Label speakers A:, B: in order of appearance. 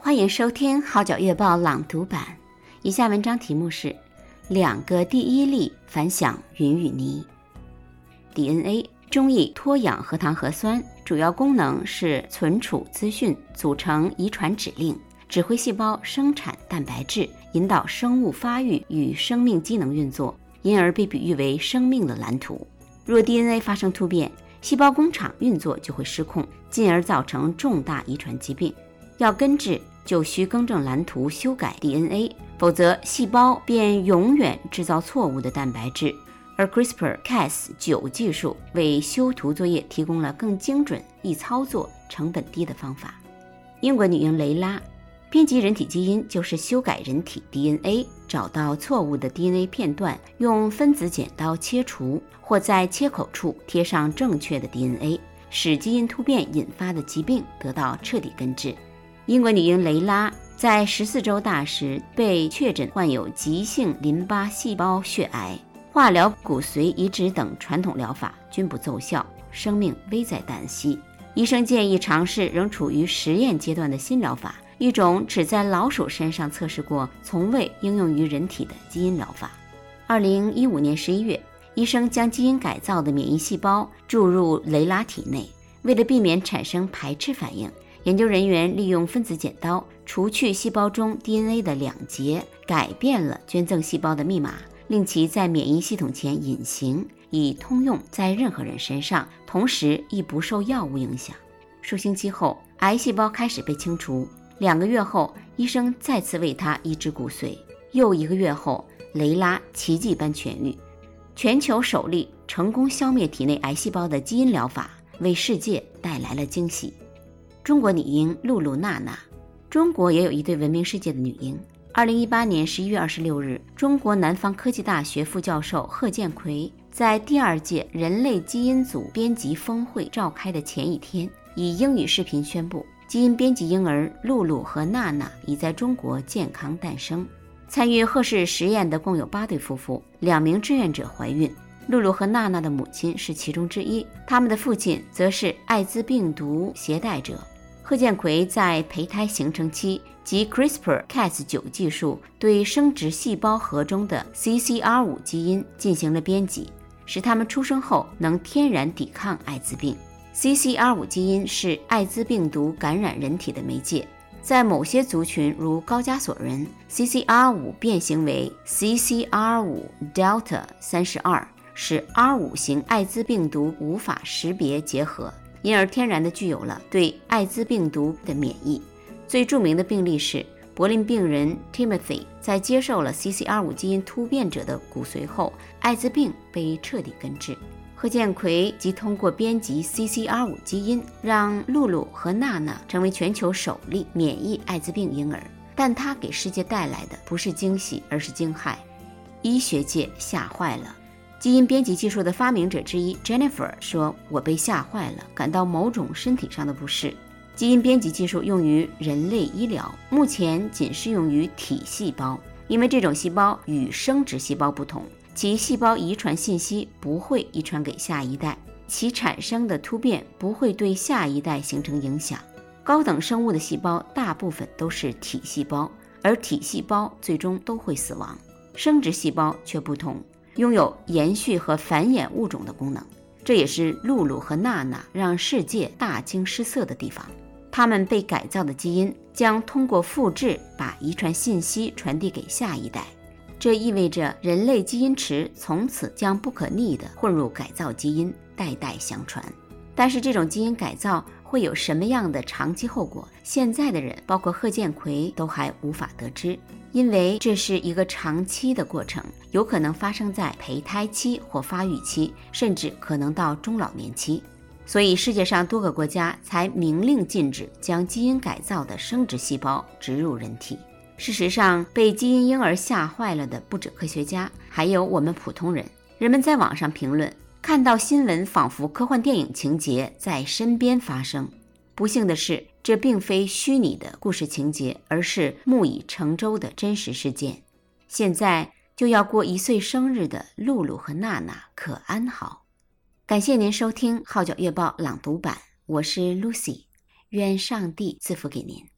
A: 欢迎收听号角月报朗读版。以下文章题目是2个第一例反响云与泥。 DNA 中译脱氧核糖核酸，主要功能是存储资讯，组成遗传指令，指挥细胞生产蛋白质，引导生物发育与生命机能运作，因而被比喻为生命的蓝图。若 DNA 发生突变，细胞工厂运作就会失控，进而造成重大遗传疾病。要根治，就需更正蓝图，修改 DNA， 否则细胞便永远制造错误的蛋白质。而 CRISPR-Cas9 技术为修图作业提供了更精准、易操作、成本低的方法。英国女婴雷拉编辑人体基因就是修改人体 DNA， 找到错误的 DNA 片段，用分子剪刀切除，或在切口处贴上正确的 DNA， 使基因突变引发的疾病得到彻底根治。英国女婴雷拉在14周大时被确诊患有急性淋巴细胞血癌，化疗、骨髓移植等传统疗法均不奏效，生命危在旦夕。医生建议尝试仍处于实验阶段的新疗法，一种只在老鼠身上测试过、从未应用于人体的基因疗法。2015年11月，医生将基因改造的免疫细胞注入雷拉体内，为了避免产生排斥反应，研究人员利用分子剪刀除去细胞中 DNA 的2节，改变了捐赠细胞的密码，令其在免疫系统前隐形，以通用在任何人身上，同时亦不受药物影响。数星期后，癌细胞开始被清除。2个月后，医生再次为他移植骨髓。又1个月后，雷拉奇迹般痊愈。全球首例成功消灭体内癌细胞的基因疗法，为世界带来了惊喜。中国女婴露露娜娜，中国也有一对闻名世界的女婴。2018年11月26日，中国南方科技大学副教授贺建奎在第2届人类基因组编辑峰会召开的前一天，以英语视频宣布，基因编辑婴儿露露和娜娜已在中国健康诞生。参与贺氏实验的共有8对夫妇，2名志愿者怀孕。露露和娜娜的母亲是其中之一，他们的父亲则是艾滋病毒携带者。贺建奎在胚胎形成期及 CRISPR-Cas9 技术对生殖细胞核中的 CCR5 基因进行了编辑，使他们出生后能天然抵抗艾滋病。CCR5 基因是艾滋病毒感染人体的媒介，在某些族群如高加索人， CCR5 变形为 CCR5 Delta 32，使 R5 型艾滋病毒无法识别结合，因而天然地具有了对艾滋病毒的免疫。最著名的病例是柏林病人 Timothy 在接受了 CCR5 基因突变者的骨髓后，艾滋病被彻底根治。贺建奎即通过编辑 CCR5 基因，让露露和娜娜成为全球首例免疫艾滋病婴儿，但他给世界带来的不是惊喜，而是惊骇。医学界吓坏了。基因编辑技术的发明者之一 Jennifer 说，我被吓坏了，感到某种身体上的不适。基因编辑技术用于人类医疗，目前仅适用于体细胞，因为这种细胞与生殖细胞不同，其细胞遗传信息不会遗传给下一代，其产生的突变不会对下一代形成影响。高等生物的细胞大部分都是体细胞，而体细胞最终都会死亡，生殖细胞却不同，拥有延续和繁衍物种的功能。这也是露露和娜娜让世界大惊失色的地方。他们被改造的基因将通过复制把遗传信息传递给下一代，这意味着人类基因池从此将不可逆地混入改造基因，代代相传。但是这种基因改造会有什么样的长期后果，现在的人包括贺建奎都还无法得知，因为这是一个长期的过程，有可能发生在胚胎期或发育期，甚至可能到中老年期。所以世界上多个国家才明令禁止将基因改造的生殖细胞植入人体。事实上，被基因婴儿吓坏了的不止科学家，还有我们普通人。人们在网上评论，看到新闻仿佛科幻电影情节在身边发生。不幸的是，这并非虚拟的故事情节，而是木已成舟的真实事件。现在就要过1岁生日的露露和娜娜可安好。感谢您收听号角月报朗读版，我是 Lucy， 愿上帝赐福给您。